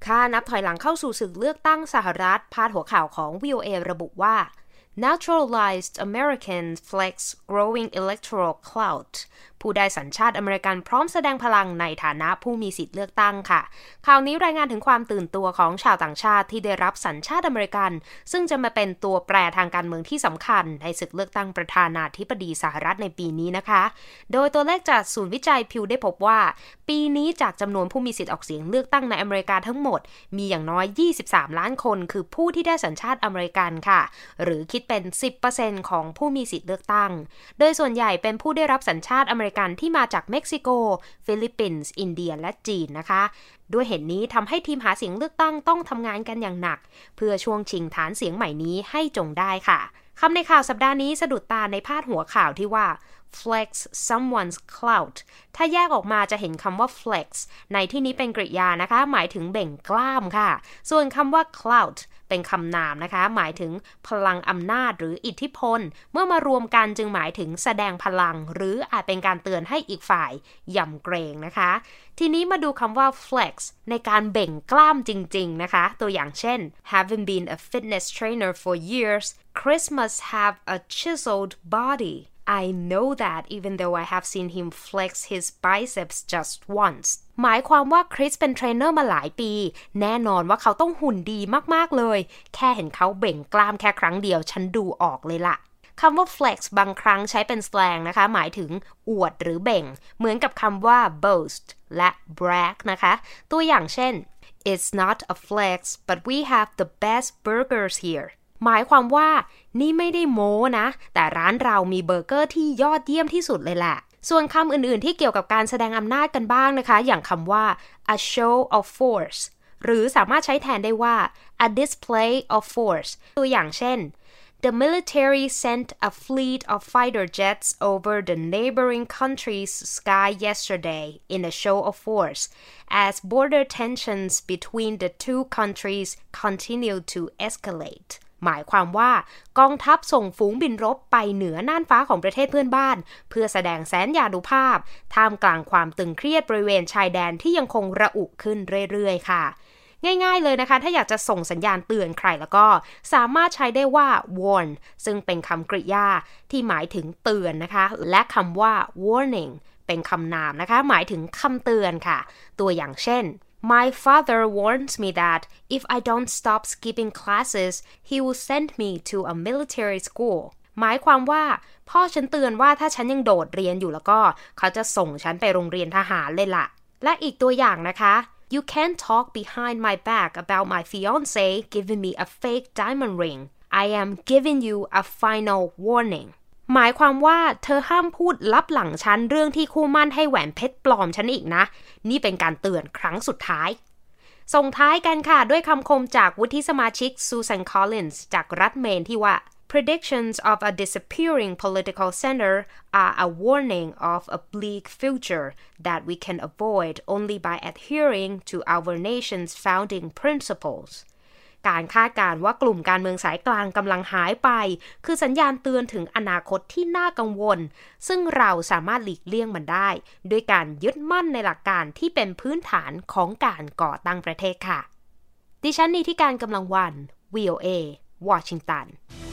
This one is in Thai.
ค่ะนับถอยหลังเข้าสู่ศึกเลือกตั้งสหรัฐพาดหัวข่าวของ VOA ระบุว่า Naturalized Americans flex growing electoral clout ผู้ได้สัญชาติอเมริกันพร้อมแสดงพลังในฐานะผู้มีสิทธิเลือกตั้งค่ะข่าวนี้รายงานถึงความตื่นตัวของชาวต่างชาติที่ได้รับสัญชาติอเมริกันซึ่งจะมาเป็นตัวแปรทางการเมืองที่สำคัญในศึกเลือกตั้งประธานาธิบดีสหรัฐในปีนี้นะคะโดยตัวเลขจากศูนย์วิจัยพิวได้พบว่าปีนี้จากจำนวนผู้มีสิทธิออกเสียงเลือกตั้งในอเมริกาทั้งหมดมีอย่างน้อย23ล้านคนคือผู้ที่ได้สัญชาติอเมริกันค่ะหรือคิดเป็น 10% ของผู้มีสิทธิเลือกตั้งโดยส่วนใหญ่เป็นผู้ได้รับสัญชาติอเมริกันที่มาจากเม็กซิโกฟิลิปปินส์อินเดียและจีนนะคะด้วยเหตุนี้ทำให้ทีมหาเสียงเลือกตั้งต้องทำงานกันอย่างหนักเพื่อช่วงชิงฐานเสียงใหม่นี้ให้จงได้ค่ะคำในข่าวสัปดาห์นี้สะดุดตาในพาดหัวข่าวที่ว่า flex someone's clout ถ้าแยกออกมาจะเห็นคำว่า flex ในที่นี้เป็นกริยานะคะหมายถึงเบ่งกล้ามค่ะส่วนคำว่า clout เป็นคำนามนะคะหมายถึงพลังอำนาจหรืออิทธิพลเมื่อมารวมกันจึงหมายถึงแสดงพลังหรืออาจเป็นการเตือนให้อีกฝ่ายยำเกรงนะคะทีนี้มาดูคำว่า flex ในการเบ่งกล้ามจริงๆนะคะตัวอย่างเช่น Having been a fitness trainer for years, Chris must have a chiseled body. I know that even though I have seen him flex his biceps just once. หมายความว่าคริสเป็นเทรนเนอร์มาหลายปีแน่นอนว่าเขาต้องหุ่นดีมากๆเลยแค่เห็นเขาเบ่งกล้ามแค่ครั้งเดียวฉันดูออกเลยล่ะคำว่า flex บางครั้งใช้เป็นสแลงนะคะหมายถึงอวดหรือเบ่งเหมือนกับคำว่า boast และ brag นะคะตัวอย่างเช่น It's not a flex but we have the best burgers here หมายความว่านี่ไม่ได้โม้นะแต่ร้านเรามีเบอร์เกอร์ที่ยอดเยี่ยมที่สุดเลยแหละส่วนคำอื่นๆที่เกี่ยวกับการแสดงอำนาจกันบ้างนะคะอย่างคำว่า a show of force หรือสามารถใช้แทนได้ว่า a display of force ตัวอย่างเช่นThe military sent a fleet of fighter jets over the neighboring country's sky yesterday in a show of force, as border tensions between the two countries continue to escalate. หมายความว่ากองทัพส่งฝูงบินรบไปเหนือน่านฟ้าของประเทศเพื่อนบ้านเพื่อแสดงแสนยานุภาพท่ามกลางความตึงเครียดบริเวณชายแดนที่ยังคงระอุขึ้นเรื่อยๆค่ะง่ายๆเลยนะคะถ้าอยากจะส่งสัญญาณเตือนใครแล้วก็สามารถใช้ได้ว่า warn ซึ่งเป็นคำกริยาที่หมายถึงเตือนนะคะและคำว่า warning เป็นคำนามนะคะหมายถึงคำเตือนค่ะตัวอย่างเช่น My father warns me that if I don't stop skipping classes he will send me to a military school หมายความว่าพ่อฉันเตือนว่าถ้าฉันยังโดดเรียนอยู่แล้วก็เขาจะส่งฉันไปโรงเรียนทหารเลยล่ะและอีกตัวอย่างนะคะ You can't talk behind my back about my fiancé giving me a fake diamond ring. I am giving you a final warning. หมายความว่าเธอห้ามพูดลับหลังฉันเรื่องที่คู่หมั่นให้แหวนเพชรปลอมฉันอีกนะนี่เป็นการเตือนครั้งสุดท้ายส่งท้ายกันค่ะด้วยคำคมจากวุฒิสมาชิก Susan Collins จากรัฐเมนที่ว่าPredictions of a disappearing political center are a warning of a bleak future that we can avoid only by adhering to our nation's founding principles. การคาดการณ์ว่ากลุ่มการเมืองสายกลางกำลังหายไปคือสัญญาณเตือนถึงอนาคตที่น่ากังวลซึ่งเราสามารถหลีกเลี่ยงมันได้ด้วยการยึดมั่นในหลักการที่เป็นพื้นฐานของการก่อตั้งประเทศค่ะดิฉันนิติการกำลังวัน VOA วอชิงตัน